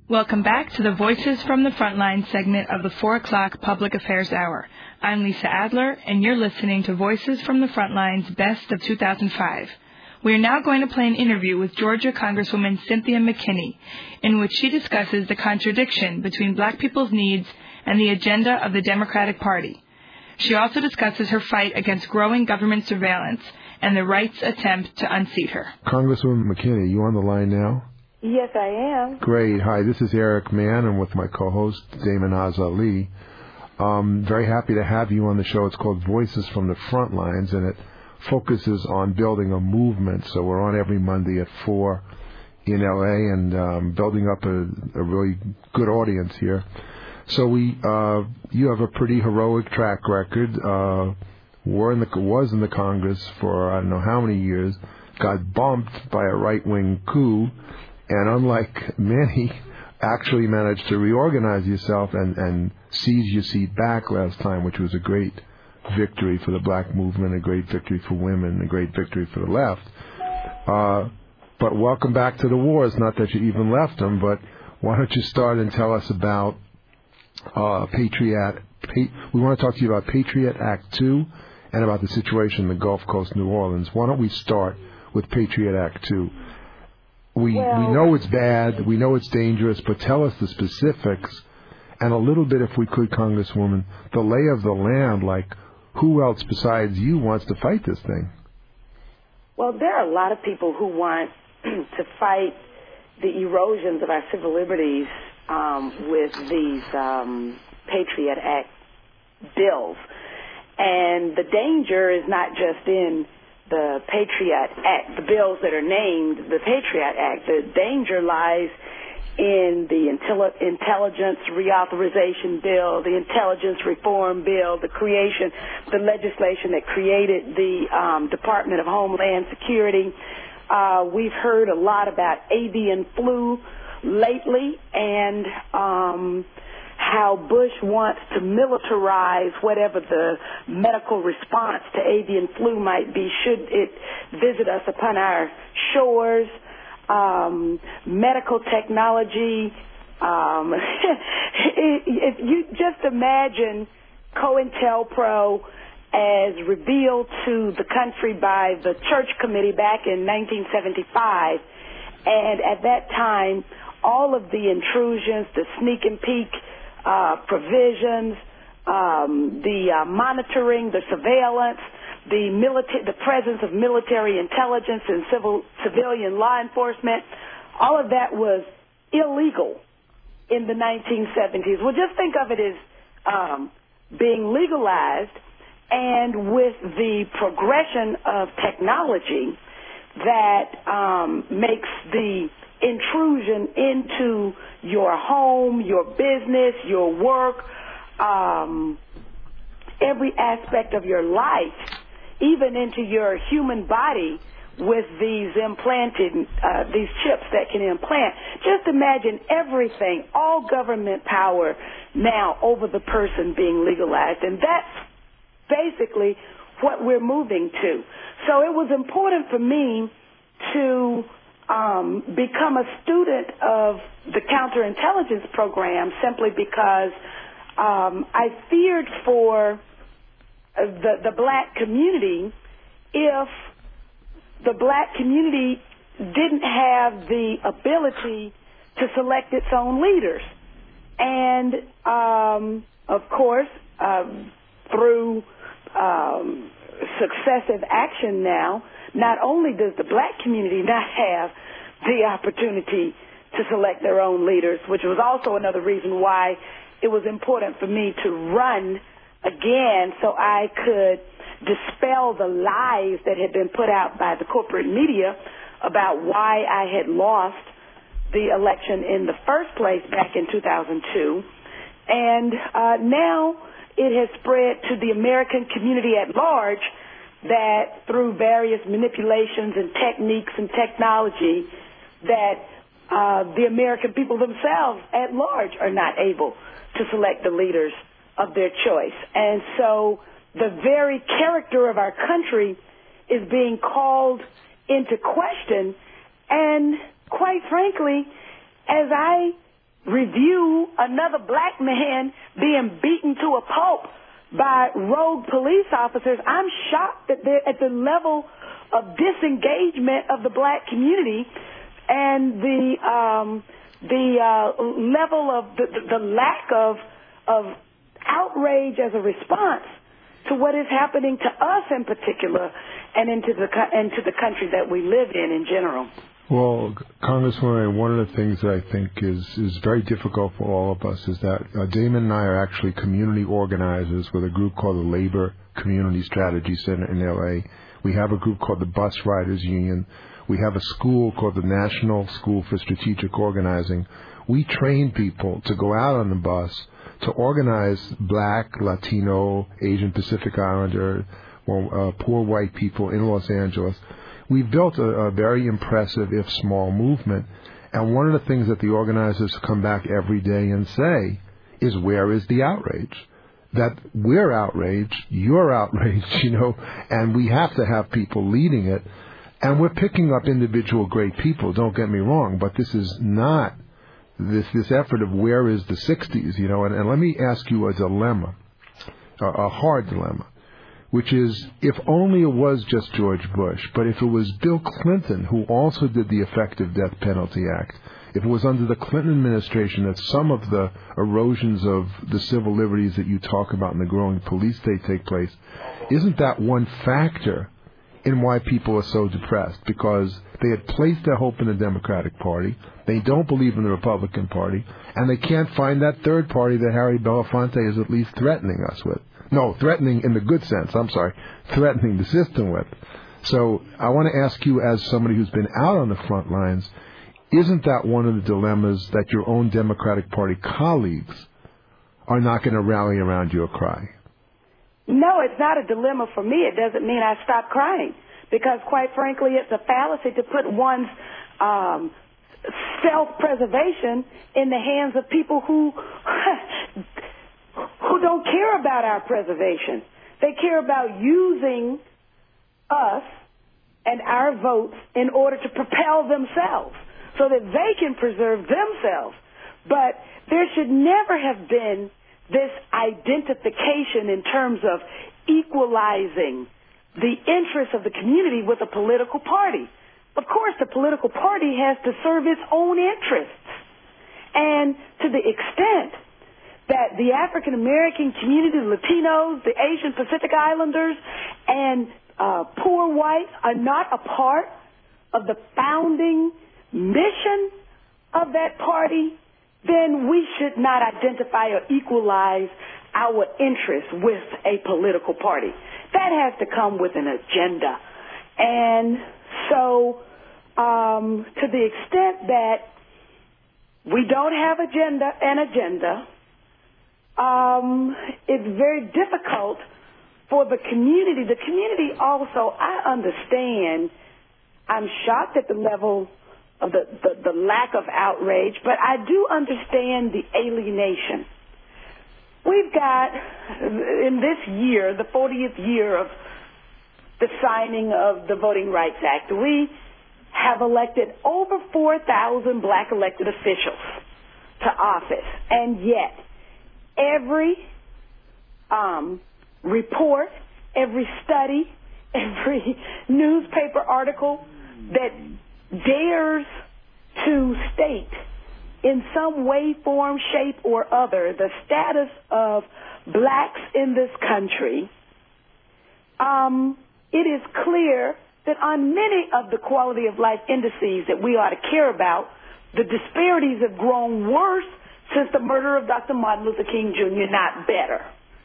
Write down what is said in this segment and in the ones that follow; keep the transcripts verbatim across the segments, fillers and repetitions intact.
Welcome back to the Voices from the Frontline segment of the four o'clock Public Affairs Hour. I'm Lisa Adler, and you're listening to Voices from the Frontline's Best of two thousand five. We are now going to play an interview with Georgia Congresswoman Cynthia McKinney, in which she discusses the contradiction between black people's needs and the agenda of the Democratic Party. She also discusses her fight against growing government surveillance and the right's attempt to unseat her. Congresswoman McKinney, you on the line now? Yes, I am. Great. Hi, this is Eric Mann. I'm with my co-host, Damon Azali. Um, very happy to have you on the show. It's called Voices from the Frontlines, and it focuses on building a movement. So we're on every Monday at four in L A and um, building up a, a really good audience here. So we, uh, you have a pretty heroic track record. Uh, were in the, was in the Congress for I don't know how many years. Got bumped by a right-wing coup. And unlike many, actually managed to reorganize yourself and, and seize your seat back last time, which was a great victory for the black movement, a great victory for women, a great victory for the left. Uh, but welcome back to the wars. Not that you even left them, but why don't you start and tell us about uh, Patriot. Pa- we want to talk to you about Patriot Act two and about the situation in the Gulf Coast, New Orleans. Why don't we start with Patriot Act two? We well, we know it's bad, we know it's dangerous, but tell us the specifics and a little bit, if we could, Congresswoman, the lay of the land, like who else besides you wants to fight this thing? Well, there are a lot of people who want to fight the erosions of our civil liberties um, with these um, Patriot Act bills. And the danger is not just in the Patriot Act, the bills that are named the Patriot Act. The danger lies in the intelli- intelligence reauthorization bill, the intelligence reform bill, the creation, the legislation that created the um, Department of Homeland Security. Uh, we've heard a lot about avian flu lately, and um, how Bush wants to militarize whatever the medical response to avian flu might be should it visit us upon our shores. Um, medical technology. Um, if you just imagine COINTELPRO as revealed to the country by the Church Committee back in nineteen seventy-five, and at that time, all of the intrusions, the sneak and peek Uh, provisions, um, the uh, monitoring, the surveillance, the military, the presence of military intelligence and civil civilian law enforcement, all of that was illegal in the nineteen seventies. Well, just think of it as um, being legalized, and with the progression of technology that um, makes the intrusion into your home, your business, your work, um, every aspect of your life, even into your human body with these implanted, uh, these chips that can implant. Just imagine everything, all government power now over the person being legalized. And that's basically what we're moving to. So it was important for me to Um, become a student of the counterintelligence program simply because um, I feared for the, the black community if the black community didn't have the ability to select its own leaders. And, um, of course, uh, through um, successive action now, not only does the black community not have the opportunity to select their own leaders, which was also another reason why it was important for me to run again so I could dispel the lies that had been put out by the corporate media about why I had lost the election in the first place back in two thousand two. And uh, now it has spread to the American community at large that through various manipulations and techniques and technology that uh, the American people themselves at large are not able to select the leaders of their choice. And so the very character of our country is being called into question. And quite frankly, as I review another black man being beaten to a pulp by rogue police officers. I'm shocked at the, at the level of disengagement of the black community and the um, the uh, level of the, the lack of of outrage as a response to what is happening to us in particular and into the into the country that we live in in general. Well, Congresswoman, one of the things that I think is, is very difficult for all of us is that uh, Damon and I are actually community organizers with a group called the Labor Community Strategy Center in L A. We have a group called the Bus Riders Union. We have a school called the National School for Strategic Organizing. We train people to go out on the bus to organize black, Latino, Asian Pacific Islander, well, uh, poor white people in Los Angeles. We've built a, a very impressive, if small, movement. And one of the things that the organizers come back every day and say is, where is the outrage? That we're outraged, you're outraged, you know, and we have to have people leading it. And we're picking up individual great people, don't get me wrong, but this is not this this effort of where is the sixties, you know. And, and let me ask you a dilemma, a, a hard dilemma, which is, if only it was just George Bush, but if it was Bill Clinton who also did the Effective Death Penalty Act, if it was under the Clinton administration that some of the erosions of the civil liberties that you talk about in the growing police state take place, isn't that one factor in why people are so depressed? Because they had placed their hope in the Democratic Party, they don't believe in the Republican Party, and they can't find that third party that Harry Belafonte is at least threatening us with. No, threatening in the good sense, I'm sorry, threatening the system with. So I want to ask you, as somebody who's been out on the front lines, isn't that one of the dilemmas that your own Democratic Party colleagues are not going to rally around your cry? No, it's not a dilemma for me. It doesn't mean I stop crying, because quite frankly, it's a fallacy to put one's um, self-preservation in the hands of people who who don't care about our preservation. They care about using us and our votes in order to propel themselves so that they can preserve themselves. But there should never have been this identification in terms of equalizing the interests of the community with a political party. Of course, the political party has to serve its own interests. And to the extent that the African American community, the Latinos, the Asian Pacific Islanders, and uh, poor whites are not a part of the founding mission of that party, then we should not identify or equalize our interests with a political party. That has to come with an agenda. And so um, to the extent that we don't have agenda an agenda, um, it's very difficult for the community. The community also, I understand, I'm shocked at the level of the, the, the lack of outrage, but I do understand the alienation. We've got, in this year, the fortieth year of the signing of the Voting Rights Act, we have elected over four thousand black elected officials to office. And yet, every um, report, every study, every newspaper article that dares to state in some way, form, shape, or other the status of blacks in this country, um, it is clear that on many of the quality of life indices that we ought to care about, the disparities have grown worse since the murder of Doctor Martin Luther King Junior, not better.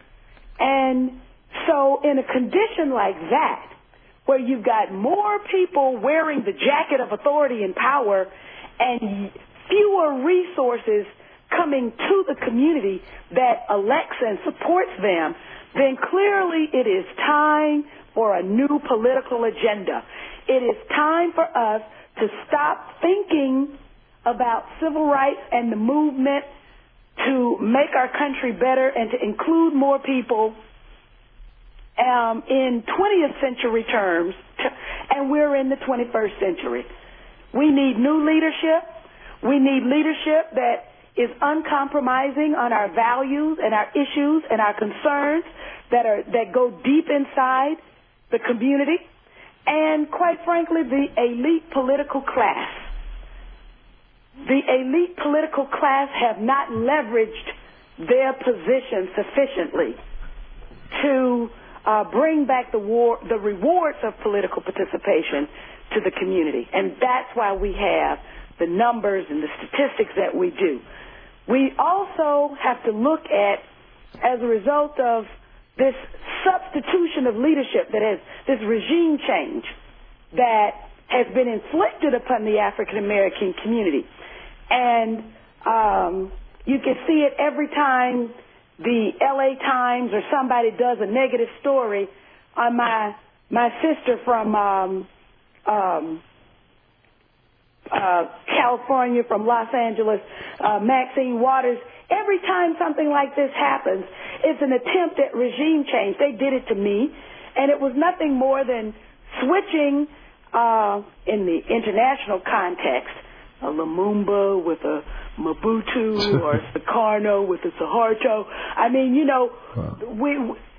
And so in a condition like that, where you've got more people wearing the jacket of authority and power and fewer resources coming to the community that elects and supports them, then clearly it is time for a new political agenda. It is time for us to stop thinking about civil rights and the movement to make our country better and to include more people um, in twentieth century terms, and we're in the twenty-first century. We need new leadership. We need leadership that is uncompromising on our values and our issues and our concerns that are that go deep inside the community, and quite frankly, the elite political class. The elite political class have not leveraged their position sufficiently to uh, bring back the war, the rewards of political participation to the community, and that's why we have the numbers and the statistics that we do. We also have to look at, as a result of this substitution of leadership that has, this regime change that has been inflicted upon the African American community. And um, you can see it every time the L A Times or somebody does a negative story on my my sister from um, um, uh, California, from Los Angeles, uh, Maxine Waters. Every time something like this happens, it's an attempt at regime change. They did it to me, and it was nothing more than switching, uh, in the international context, a Lumumba with a Mobutu or Sukarno with a Suharto. I mean, you know, wow. we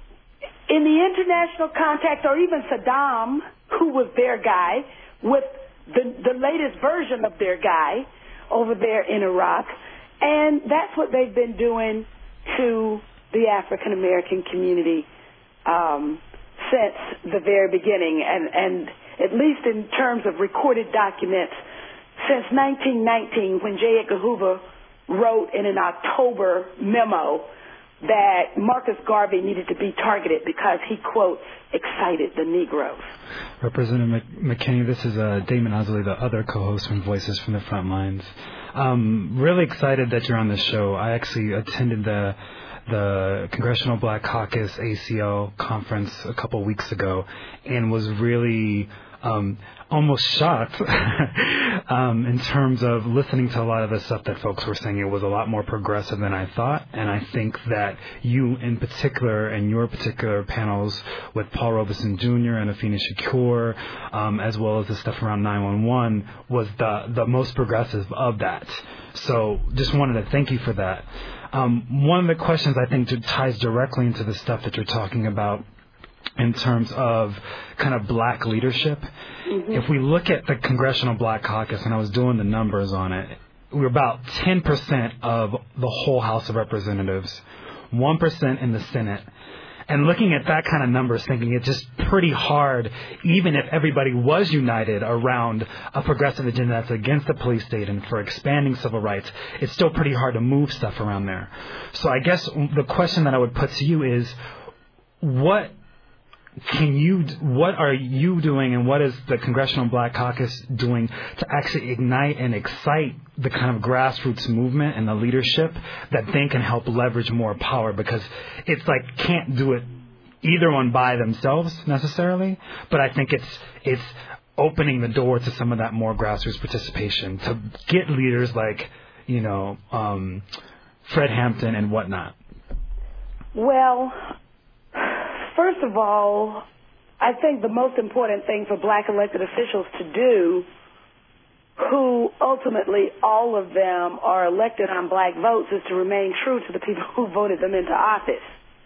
in the international context, or even Saddam, who was their guy, with the, the latest version of their guy over there in Iraq. And that's what they've been doing to the African American community um, since the very beginning, and, and at least in terms of recorded documents, since nineteen nineteen, when J. Edgar Hoover wrote in an October memo that Marcus Garvey needed to be targeted because he, quote, excited the Negroes. Representative McKinney, this is uh, Damon Osley, the other co-host from Voices from the Front Lines. Um, really excited that you're on this show. I actually attended the the Congressional Black Caucus A C L conference a couple weeks ago and was really um, almost shocked um, in terms of listening to a lot of the stuff that folks were saying. It was a lot more progressive than I thought, and I think that you in particular and your particular panels with Paul Robeson Junior and Afeni Shakur, um, as well as the stuff around nine one one, was the, the most progressive of that. So just wanted to thank you for that. Um, one of the questions I think ties directly into the stuff that you're talking about in terms of kind of black leadership. Mm-hmm. If we look at the Congressional Black Caucus, and I was doing the numbers on it, we're about ten percent of the whole House of Representatives, one percent in the Senate. And looking at that kind of numbers, thinking it's just pretty hard, even if everybody was united around a progressive agenda that's against the police state and for expanding civil rights, it's still pretty hard to move stuff around there. So I guess the question that I would put to you is, what can you, what are you doing, and what is the Congressional Black Caucus doing to actually ignite and excite the kind of grassroots movement and the leadership that then can help leverage more power? Because it's like can't do it either one by themselves necessarily, but I think it's it's opening the door to some of that more grassroots participation to get leaders like, you know, um, Fred Hampton and whatnot. Well, first of all, I think the most important thing for black elected officials to do, who ultimately all of them are elected on black votes, is to remain true to the people who voted them into office.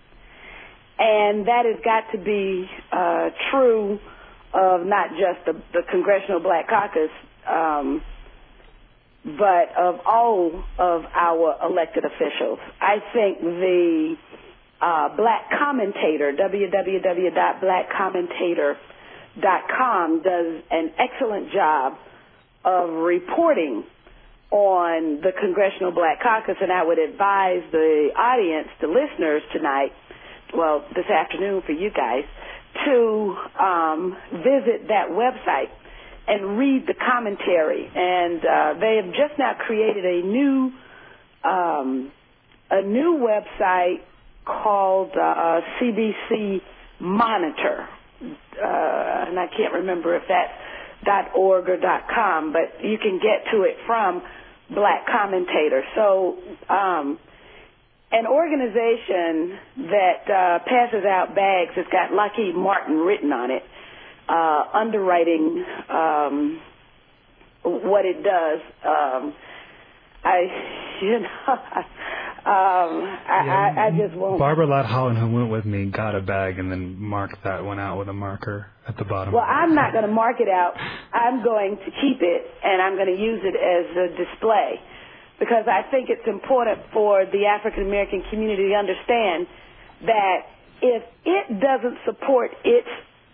And that has got to be uh, true of not just the, the Congressional Black Caucus, um, but of all of our elected officials. I think the Uh, Black Commentator, w w w dot black commentator dot com, does an excellent job of reporting on the Congressional Black Caucus, and I would advise the audience, the listeners tonight, well, this afternoon for you guys, to um, visit that website and read the commentary. And uh, they have just now created a new um, a new website called uh, C B C Monitor, uh, and I can't remember if that's .org or .com, but you can get to it from Black Commentator. So um, an organization that uh, passes out bags has got Lockheed Martin written on it, uh, underwriting um, what it does. Um, I, you know, um, I, yeah, I, I just won't. Barbara Ladd Holland, who went with me, got a bag and then marked that one out with a marker at the bottom. Well, I'm not going to mark it out. I'm going to keep it, and I'm going to use it as a display, because I think it's important for the African American community to understand that if it doesn't support its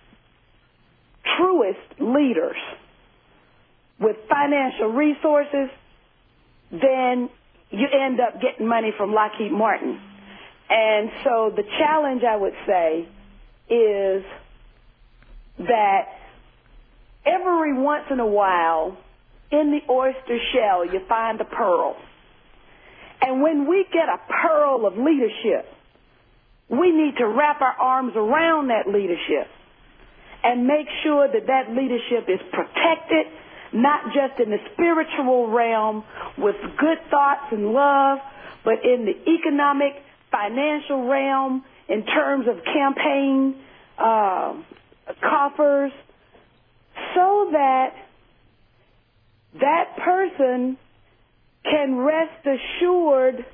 truest leaders with financial resources, then you end up getting money from Lockheed Martin. And so the challenge, I would say, is that every once in a while, in the oyster shell, you find a pearl. And when we get a pearl of leadership, we need to wrap our arms around that leadership and make sure that that leadership is protected, not just in the spiritual realm with good thoughts and love, but in the economic, financial realm in terms of campaign uh, coffers, so that that person can rest assured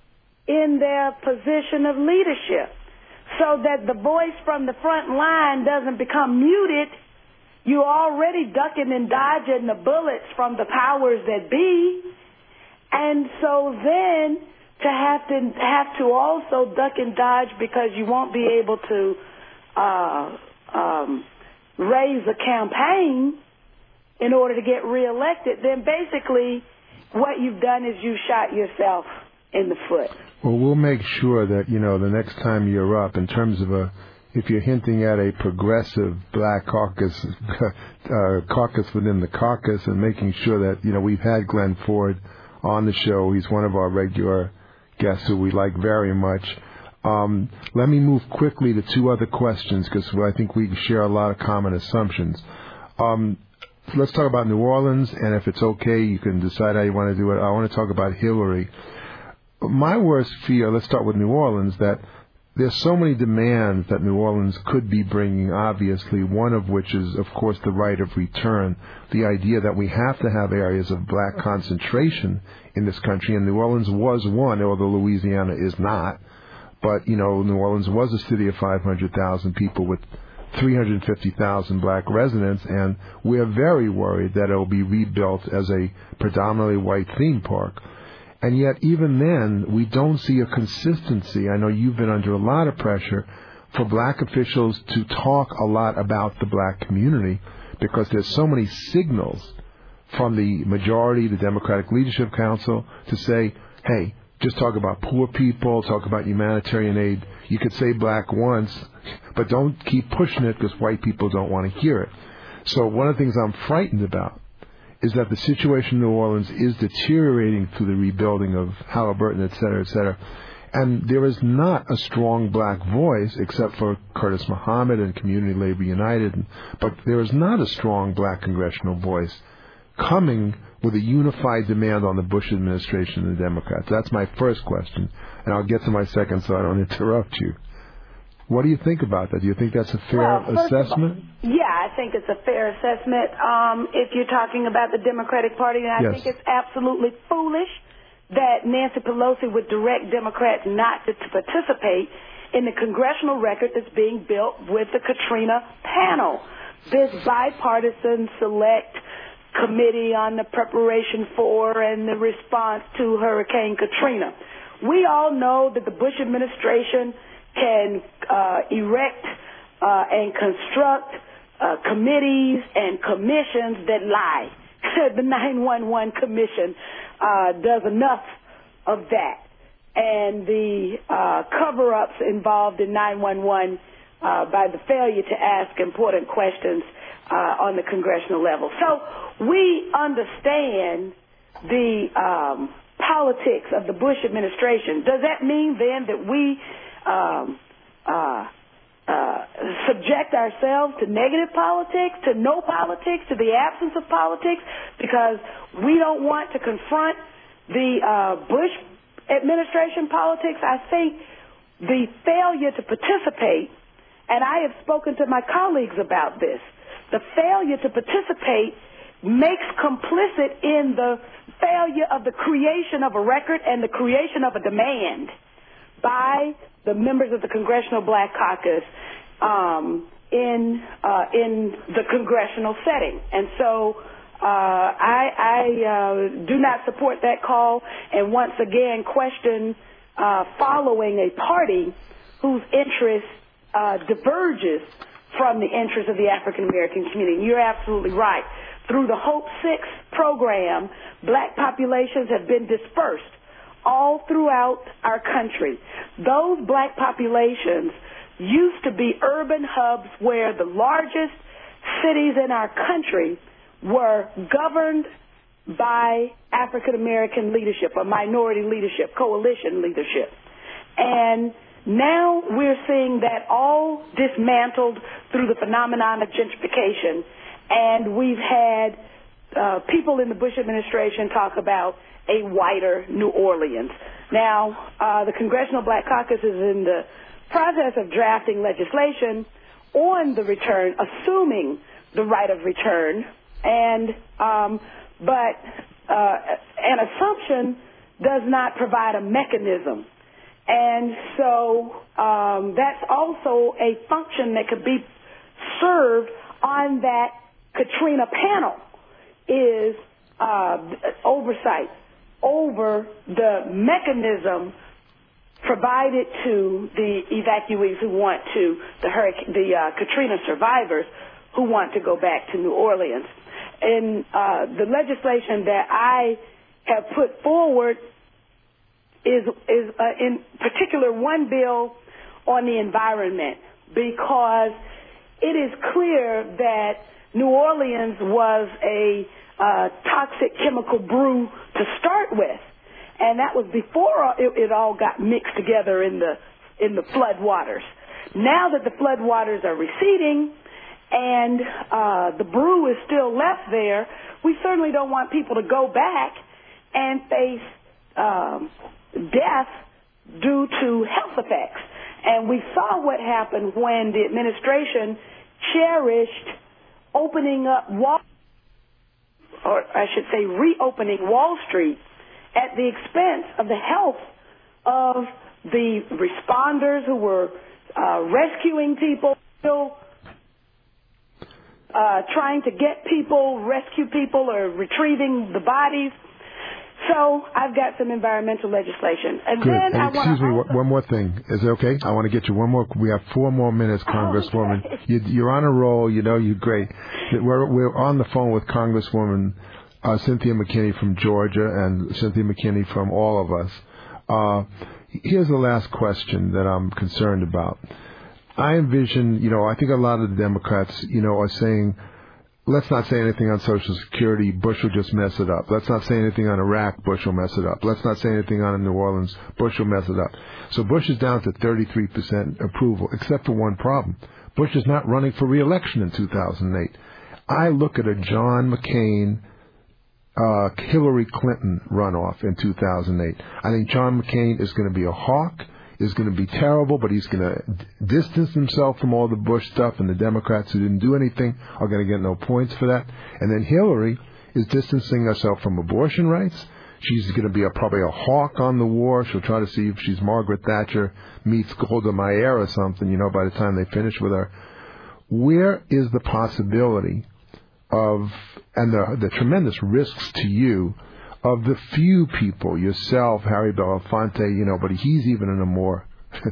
in their position of leadership, so that the voice from the front line doesn't become muted. You're already ducking and dodging the bullets from the powers that be. And so then to have to have to also duck and dodge because you won't be able to uh, um, raise a campaign in order to get reelected, then basically what you've done is you shot yourself in the foot. Well, we'll make sure that, you know, the next time you're up, in terms of a, if you're hinting at a progressive black caucus, uh, caucus within the caucus, and making sure that, you know, we've had Glenn Ford on the show. He's one of our regular guests who we like very much. Um, let me move quickly to two other questions, because I think we share a lot of common assumptions. Um, let's talk about New Orleans, and if it's okay, you can decide how you want to do it. I want to talk about Hillary. My worst fear, let's start with New Orleans, that there's so many demands that New Orleans could be bringing, obviously, one of which is, of course, the right of return, the idea that we have to have areas of black concentration in this country, and New Orleans was one, although Louisiana is not. But, you know, New Orleans was a city of five hundred thousand people with three hundred fifty thousand black residents, and we're very worried that it will be rebuilt as a predominantly white theme park. And yet, even then, we don't see a consistency. I know you've been under a lot of pressure for black officials to talk a lot about the black community, because there's so many signals from the majority, the Democratic Leadership Council, to say, hey, just talk about poor people, talk about humanitarian aid. You could say black once, but don't keep pushing it because white people don't want to hear it. So one of the things I'm frightened about is that the situation in New Orleans is deteriorating through the rebuilding of Halliburton, et cetera, et cetera. And there is not a strong black voice, except for Curtis Muhammad and Community Labor United, but there is not a strong black congressional voice coming with a unified demand on the Bush administration and the Democrats. That's my first question, and I'll get to my second so I don't interrupt you. What do you think about that? Do you think that's a fair well, assessment? All, yeah, I think it's a fair assessment. Um, if you're talking about the Democratic Party, and I yes. think it's absolutely foolish that Nancy Pelosi would direct Democrats not to, to participate in the congressional record that's being built with the Katrina panel, this bipartisan select committee on the preparation for and the response to Hurricane Katrina. We all know that the Bush administration can uh, erect uh, and construct uh, committees and commissions that lie. The nine one one Commission uh, does enough of that. And the uh, cover-ups involved in nine one one uh, by the failure to ask important questions uh, on the congressional level. So we understand the um, politics of the Bush administration. Does that mean then that we Um, uh, uh, subject ourselves to negative politics, to no politics, to the absence of politics, because we don't want to confront the uh, Bush administration politics? I think the failure to participate, and I have spoken to my colleagues about this, the failure to participate makes complicit in the failure of the creation of a record and the creation of a demand by the members of the Congressional Black Caucus um, in uh, in the congressional setting. And so uh, I, I uh, do not support that call, and once again question uh, following a party whose interest uh, diverges from the interest of the African American community. You're absolutely right. Through the Hope Six program, black populations have been dispersed all throughout our country. Those black populations used to be urban hubs where the largest cities in our country were governed by African American leadership or minority leadership, coalition leadership. And now we're seeing that all dismantled through the phenomenon of gentrification. And we've had uh, people in the Bush administration talk about a whiter New Orleans. Now, uh, the Congressional Black Caucus is in the process of drafting legislation on the return, assuming the right of return. And um, but uh, an assumption does not provide a mechanism. And so um, that's also a function that could be served on that Katrina panel is uh, oversight over the mechanism provided to the evacuees who want to, the hurricane, the uh, Katrina survivors who want to go back to New Orleans. And uh, the legislation that I have put forward is, is uh, in particular one bill on the environment, because it is clear that New Orleans was a uh, toxic chemical brew to start with, and that was before it, it all got mixed together in the in the flood waters. Now that the flood waters are receding and uh, the brew is still left there, we certainly don't want people to go back and face um, death due to health effects. And we saw what happened when the administration cherished opening up Wall, or I should say reopening Wall Street at the expense of the health of the responders who were uh, rescuing people, still uh, trying to get people, rescue people, or retrieving the bodies. So I've got some environmental legislation. And Good. then And I excuse me, also... one more thing. Is it okay? I want to get you one more. We have four more minutes, Congresswoman. Okay. You, you're on a roll. You know, you're great. We're, we're on the phone with Congresswoman uh, Cynthia McKinney from Georgia and Cynthia McKinney from all of us. Uh, here's the last question that I'm concerned about. I envision, you know, I think a lot of the Democrats, you know, are saying, let's not say anything on Social Security, Bush will just mess it up. Let's not say anything on Iraq, Bush will mess it up. Let's not say anything on New Orleans, Bush will mess it up. So Bush is down to thirty-three percent approval, except for one problem. Bush is not running for re-election in two thousand eight. I look at a John McCain, uh, Hillary Clinton runoff in two thousand eight. I think John McCain is going to be a hawk, is going to be terrible, but he's going to distance himself from all the Bush stuff, and the Democrats who didn't do anything are going to get no points for that. And then Hillary is distancing herself from abortion rights. She's going to be a, probably a hawk on the war. She'll try to see if she's Margaret Thatcher meets Golda Meir or something, you know, by the time they finish with her. Where is the possibility of, and the, the tremendous risks to you, of the few people, yourself, Harry Belafonte, you know, but he's even in a more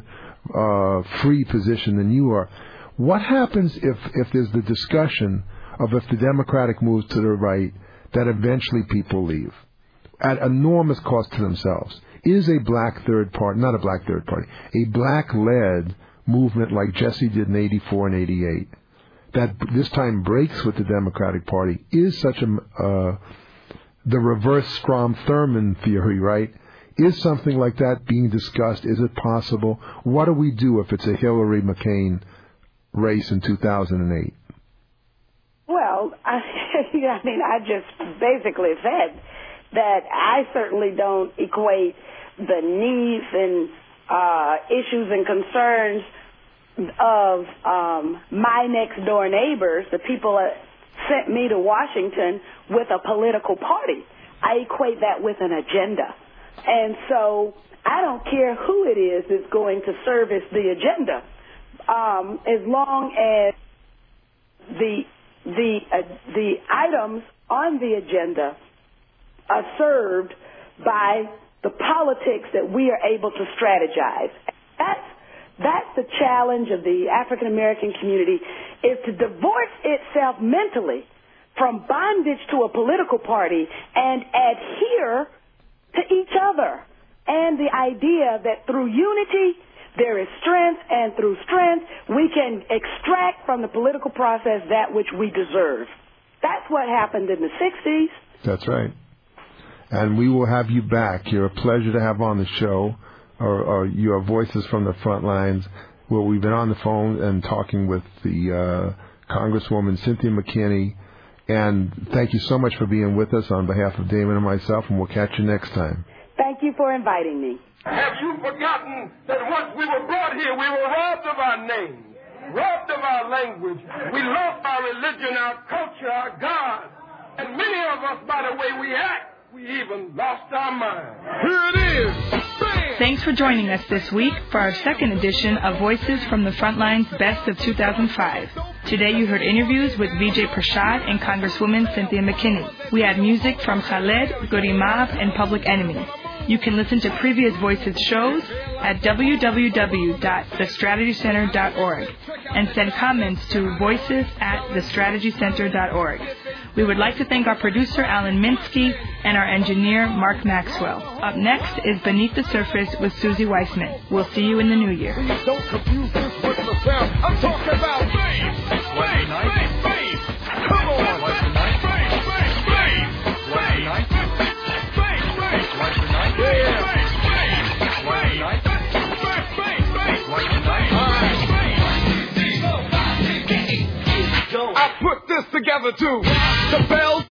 uh, free position than you are. What happens if, if there's the discussion of if the Democratic moves to the right, that eventually people leave at enormous cost to themselves? Is a black third party, not a black third party, a black-led movement like Jesse did in eighty-four and eighty-eight, that this time breaks with the Democratic Party, is such a... Uh, the reverse Strom-Thurmond theory, right? Is something like that being discussed? Is it possible? What do we do if it's a Hillary McCain race in two thousand eight? Well, I, I mean, I just basically said that I certainly don't equate the needs and uh, issues and concerns of um, my next door neighbors, the people that sent me to Washington, with a political party. I equate that with an agenda. And so I don't care who it is that's going to service the agenda, um, as long as the the uh, the items on the agenda are served by the politics that we are able to strategize. That's that's the challenge of the African American community, is to divorce itself mentally from bondage to a political party and adhere to each other. And the idea that through unity there is strength, and through strength we can extract from the political process that which we deserve. That's what happened in the sixties. That's right. And we will have you back. You're a pleasure to have on the show, or, or your Voices from the Front Lines. Well, we've been on the phone and talking with the uh, Congresswoman Cynthia McKinney. And thank you so much for being with us on behalf of Damon and myself, and we'll catch you next time. Thank you for inviting me. Have you forgotten that once we were brought here, we were robbed of our names, robbed of our language. We lost our religion, our culture, our God. And many of us, by the way we act, we even lost our mind. Here it is. Bam! Thanks for joining us this week for our second edition of Voices from the Frontline's Best of two thousand five. Today you heard interviews with Vijay Prashad and Congresswoman Cynthia McKinney. We had music from Khaled, Goody Mob, and Public Enemy. You can listen to previous Voices shows at w w w dot the strategy center dot org and send comments to voices at the strategy center dot org. We would like to thank our producer, Alan Minsky, and our engineer, Mark Maxwell. Up next is Beneath the Surface with Susie Weissman. We'll see you in the new year. Don't confuse this with the sound. I'm talking about bass, bass, bass, bass. Come on, like tonight. Bass, bass, bass. Like tonight. Bass, bass. Like tonight. Yeah. Bass, bass. Like tonight. Bass, bass, bass. Like tonight. All right. I put this together too. The bells.